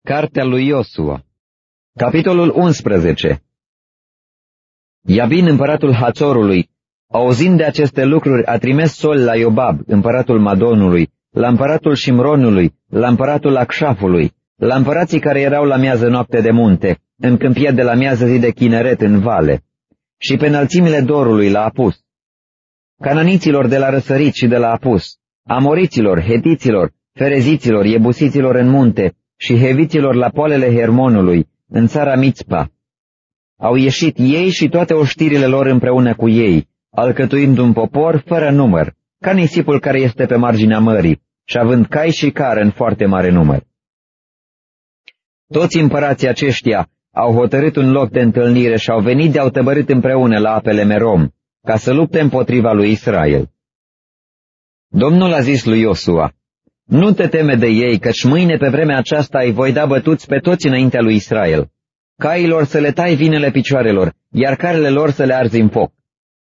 Cartea lui Iosua, capitolul 11. Iabin, împăratul Hațorului, auzind de aceste lucruri, a trimis sol la Iobab, împăratul Madonului, la împăratul Șimronului, la împăratul Acșafului, la împărații care erau la miază noapte de munte, în câmpia de la miază zi de Chineret în vale, și pe înălțimile dorului la apus, cananiților de la răsărit și de la apus, amoriților, hetiților, fereziților, iebusiților în munte și heviților la poalele Hermonului, în țara Mițpa. Au ieșit ei și toate oștirile lor împreună cu ei, alcătuind un popor fără număr, ca nisipul care este pe marginea mării, și având cai și cară în foarte mare număr. Toți împărații aceștia au hotărât un loc de întâlnire și au venit de-au tăbărât împreună la apele Merom, ca să lupte împotriva lui Israel. Domnul a zis lui Iosua: nu te teme de ei, căci mâine pe vremea aceasta îi voi da bătuți pe toți înaintea lui Israel. Cailor să le tai vinele picioarelor, iar carele lor să le arzi în foc.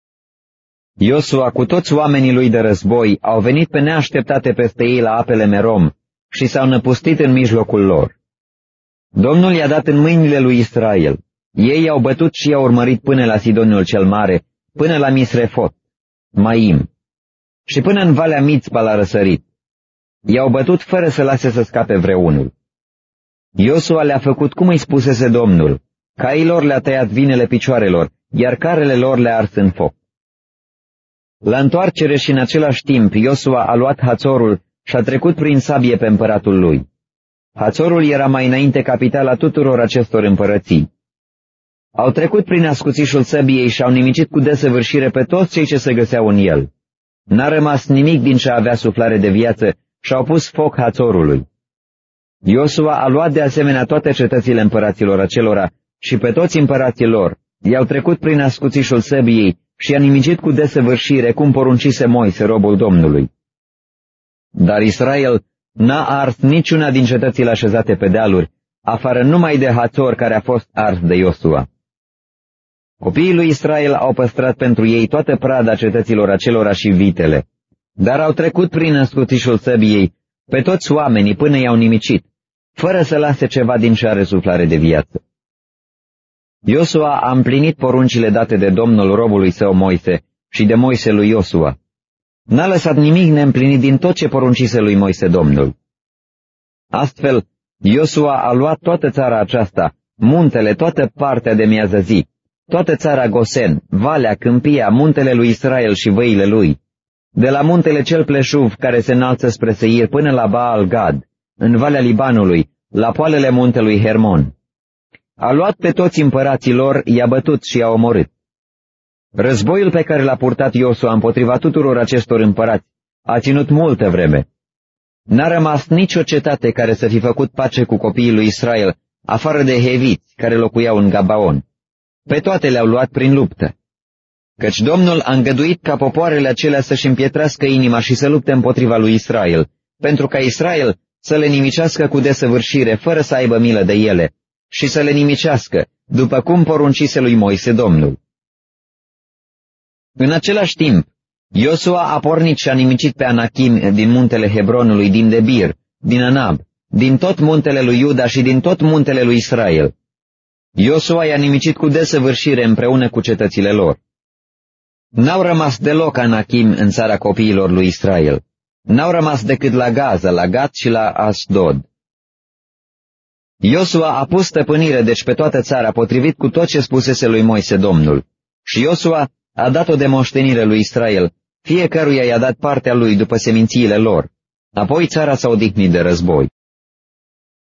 Iosua cu toți oamenii lui de război au venit pe neașteptate peste ei la apele Merom și s-au năpustit în mijlocul lor. Domnul i-a dat în mâinile lui Israel. Ei i-au bătut și i-au urmărit până la Sidonul cel Mare, până la Misrefot, Maim, și până în Valea Mițpa la răsărit. I-au bătut fără să lase să scape vreunul. Iosua le-a făcut cum îi spusese Domnul. Cailor le-a tăiat vinele picioarelor, iar carele lor le-a ars în foc. La întoarcere și în același timp, Iosua a luat Hațorul și a trecut prin sabie pe împăratul lui. Hațorul era mai înainte capitala tuturor acestor împărății. Au trecut prin ascuțișul săbiei și au nimicit cu desăvârșire pe toți cei ce se găseau în el. N-a rămas nimic din ce avea suflare de viață și au pus foc Hațorului. Iosua a luat de asemenea toate cetățile împăraților acelora și pe toți împărații lor, i-au trecut prin ascuțișul săbiei și i-a nimicit cu desăvârșire, cum poruncise Moise, robul Domnului. Dar Israel n-a ars niciuna din cetățile așezate pe dealuri, afară numai de Hațor, care a fost ars de Iosua. Copiii lui Israel au păstrat pentru ei toată prada cetăților acelora și vitele, dar au trecut prin ascuțișul săbiei pe toți oamenii până i-au nimicit, fără să lase ceva din ce are suflare de viață. Iosua a împlinit poruncile date de Domnul robului său Moise și de Moise lui Iosua. N-a lăsat nimic neîmplinit din tot ce poruncise lui Moise Domnul. Astfel, Iosua a luat toată țara aceasta, muntele, toată partea de miază zi, toată țara Gosen, valea, câmpia, muntele lui Israel și văile lui, de la muntele cel pleșuv care se înalță spre Seir până la Baal Gad, în valea Libanului, la poalele muntelui Hermon. A luat pe toți împărații lor, i-a bătut și i-a omorât. Războiul pe care l-a purtat Iosua împotriva tuturor acestor împărați a ținut multă vreme. N-a rămas nicio cetate care să fi făcut pace cu copiii lui Israel, afară de heviți care locuiau în Gabaon. Pe toate le-au luat prin luptă. Căci Domnul a îngăduit ca popoarele acelea să-și împietrească inima și să lupte împotriva lui Israel, pentru ca Israel să le nimicească cu desăvârșire, fără să aibă milă de ele, și să le nimicească, după cum poruncise lui Moise Domnul. În același timp, Iosua a pornit și a nimicit pe Anachim din muntele Hebronului, din Debir, din Anab, din tot muntele lui Iuda și din tot muntele lui Israel. Iosua i-a nimicit cu desăvârșire împreună cu cetățile lor. N-au rămas deloc Anachim în țara copiilor lui Israel. N-au rămas decât la Gaza, la Gat și la Asdod. Iosua a pus stăpânire deci pe toată țara, potrivit cu tot ce spusese lui Moise Domnul. Și Iosua a dat-o de moștenire lui Israel, fiecăruia i-a dat partea lui după semințiile lor. Apoi țara s-a odihnit de război.